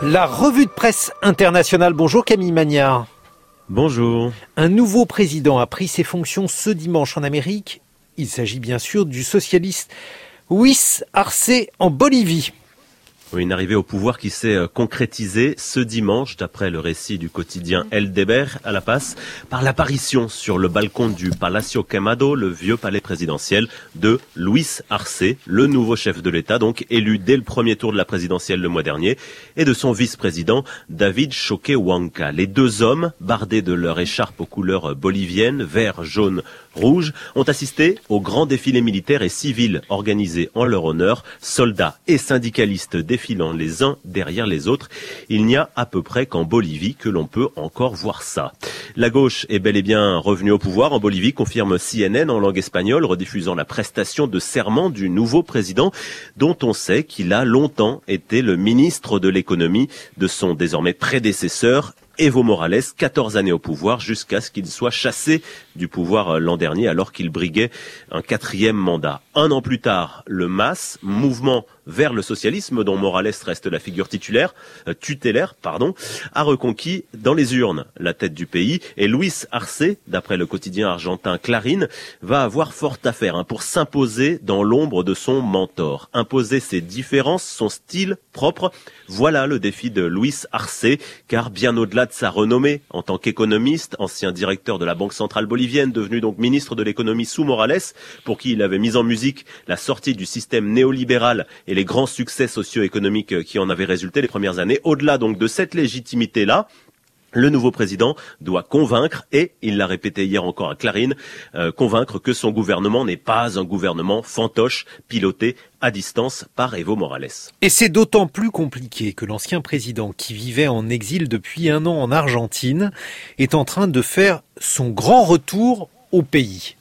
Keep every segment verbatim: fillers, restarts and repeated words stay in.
La revue de presse internationale. Bonjour Camille Magnard. Bonjour. Un nouveau président a pris ses fonctions ce dimanche en Amérique. Il s'agit bien sûr du socialiste Luis Arce en Bolivie. Oui, une arrivée au pouvoir qui s'est concrétisée ce dimanche, d'après le récit du quotidien El Deber à La Paz, par l'apparition sur le balcon du Palacio Quemado, le vieux palais présidentiel, de Luis Arce, le nouveau chef de l'État, donc élu dès le premier tour de la présidentielle le mois dernier, et de son vice-président David Choquehuanca. Les deux hommes, bardés de leur écharpe aux couleurs boliviennes, vert, jaune, rouge, ont assisté au grand défilé militaire et civil organisé en leur honneur, soldats et syndicalistes défilant les uns derrière les autres. Il n'y a à peu près qu'en Bolivie que l'on peut encore voir ça. La gauche est bel et bien revenue au pouvoir en Bolivie, confirme C N N en langue espagnole, rediffusant la prestation de serment du nouveau président, dont on sait qu'il a longtemps été le ministre de l'économie de son désormais prédécesseur, Evo Morales, quatorze années au pouvoir, jusqu'à ce qu'il soit chassé du pouvoir l'an dernier, alors qu'il briguait un quatrième mandat. Un an plus tard, le M A S, mouvement vers le socialisme, dont Morales reste la figure titulaire, euh, tutélaire, pardon, a reconquis dans les urnes la tête du pays. Et Luis Arce, d'après le quotidien argentin Clarín, va avoir fort à faire hein, pour s'imposer dans l'ombre de son mentor. Imposer ses différences, son style propre, voilà le défi de Luis Arce, car bien au-delà de sa renommée en tant qu'économiste, ancien directeur de la Banque centrale bolivienne, devenu donc ministre de l'économie sous Morales, pour qui il avait mis en musique la sortie du système néolibéral et les grands succès socio-économiques qui en avaient résulté les premières années. Au-delà donc de cette légitimité-là, le nouveau président doit convaincre, et il l'a répété hier encore à Clarín, euh, convaincre que son gouvernement n'est pas un gouvernement fantoche piloté à distance par Evo Morales. Et c'est d'autant plus compliqué que l'ancien président, qui vivait en exil depuis un an en Argentine, est en train de faire son grand retour au pays.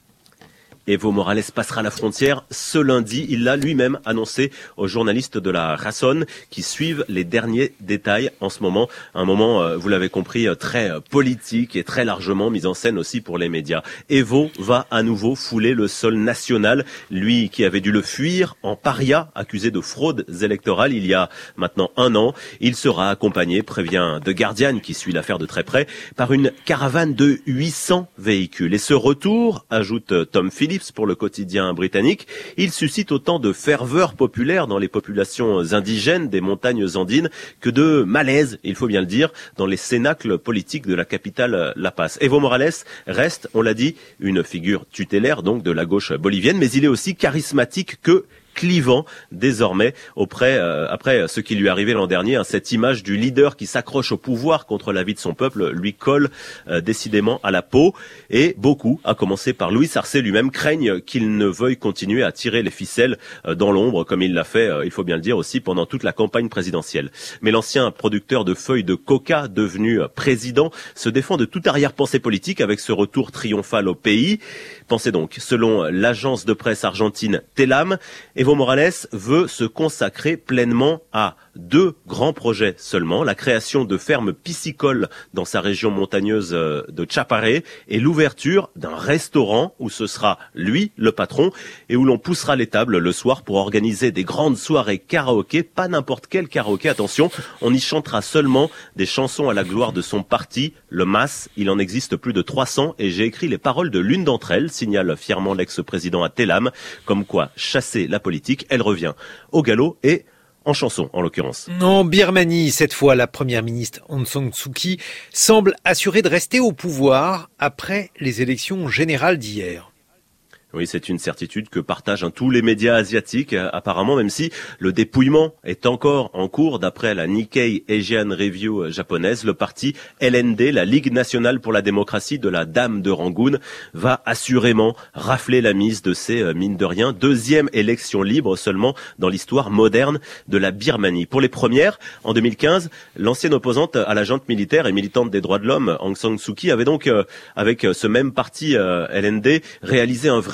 Evo Morales passera la frontière ce lundi. Il l'a lui-même annoncé aux journalistes de la Razón qui suivent les derniers détails en ce moment. Un moment, vous l'avez compris, très politique et très largement mis en scène aussi pour les médias. Evo va à nouveau fouler le sol national. Lui qui avait dû le fuir en paria, accusé de fraude électorale il y a maintenant un an. Il sera accompagné, prévient The Guardian qui suit l'affaire de très près, par une caravane de huit cents véhicules. Et ce retour, ajoute Tom Phillips, pour le quotidien britannique, il suscite autant de ferveur populaire dans les populations indigènes des montagnes andines que de malaise, il faut bien le dire, dans les cénacles politiques de la capitale La Paz. Evo Morales reste, on l'a dit, une figure tutélaire donc de la gauche bolivienne, mais il est aussi charismatique que clivant désormais auprès euh, après ce qui lui est arrivé l'an dernier, hein, cette image du leader qui s'accroche au pouvoir contre la vie de son peuple lui colle euh, décidément à la peau, et beaucoup, à commencer par Luis Arce lui-même, craignent qu'il ne veuille continuer à tirer les ficelles euh, dans l'ombre comme il l'a fait, euh, il faut bien le dire aussi, pendant toute la campagne présidentielle. Mais l'ancien producteur de feuilles de coca devenu euh, président se défend de toute arrière-pensée politique avec ce retour triomphal au pays. Pensez donc, selon l'agence de presse argentine Telam, Evo Morales veut se consacrer pleinement à deux grands projets seulement, la création de fermes piscicoles dans sa région montagneuse de Chapare et l'ouverture d'un restaurant où ce sera lui le patron et où l'on poussera les tables le soir pour organiser des grandes soirées karaoké, pas n'importe quel karaoké, attention, on y chantera seulement des chansons à la gloire de son parti, le M A S. Il en existe plus de trois cents et j'ai écrit les paroles de l'une d'entre elles, signale fièrement l'ex-président à Telam, comme quoi chasser la politique, elle revient au galop et en chanson, en l'occurrence. En Birmanie, cette fois, la première ministre Aung San Suu Kyi semble assurée de rester au pouvoir après les élections générales d'hier. Oui, c'est une certitude que partagent hein, tous les médias asiatiques, euh, apparemment, même si le dépouillement est encore en cours. D'après la Nikkei Asian Review euh, japonaise, le parti L N D, la Ligue nationale pour la démocratie de la Dame de Rangoon, va assurément rafler la mise de ces, euh, mine de rien, deuxième élection libre seulement dans l'histoire moderne de la Birmanie. Pour les premières, en deux mille quinze, l'ancienne opposante à la junte militaire et militante des droits de l'homme, Aung San Suu Kyi, avait donc, euh, avec ce même parti euh, L N D, réalisé un vrai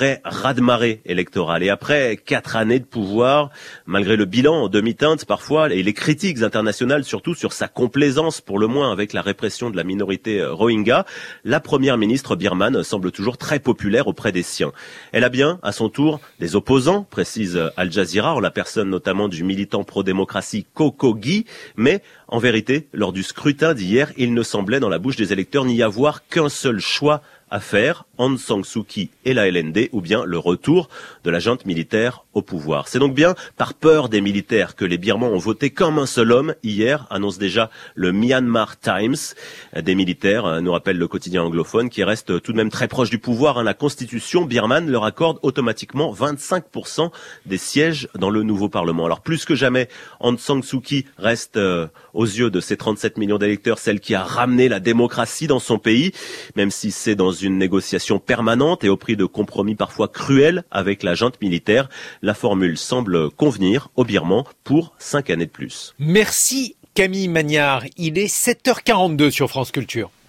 vrai raz-de-marée électoral. Et après quatre années de pouvoir, malgré le bilan en demi-teinte parfois, et les critiques internationales surtout sur sa complaisance pour le moins avec la répression de la minorité Rohingya, la première ministre birmane semble toujours très populaire auprès des siens. Elle a bien, à son tour, des opposants, précise Al Jazeera, en la personne notamment du militant pro-démocratie Ko Ko Gyi, mais en vérité, lors du scrutin d'hier, il ne semblait dans la bouche des électeurs n'y avoir qu'un seul choix à faire, Aung San Suu Kyi et la L N D, ou bien le retour de la junte militaire au pouvoir. C'est donc bien par peur des militaires que les Birmans ont voté comme un seul homme hier, annonce déjà le Myanmar Times. Des militaires, nous rappelle le quotidien anglophone, qui reste tout de même très proche du pouvoir. La constitution birmane leur accorde automatiquement vingt-cinq pour cent des sièges dans le nouveau parlement. Alors plus que jamais, Aung San Suu Kyi reste euh, aux yeux de ses trente-sept millions d'électeurs celle qui a ramené la démocratie dans son pays, même si c'est dans une négociation permanente et au prix de compromis parfois cruels avec la junte militaire. La formule semble convenir aux Birmans pour cinq années de plus. Merci Camille Magnard. Il est sept heures quarante-deux sur France Culture.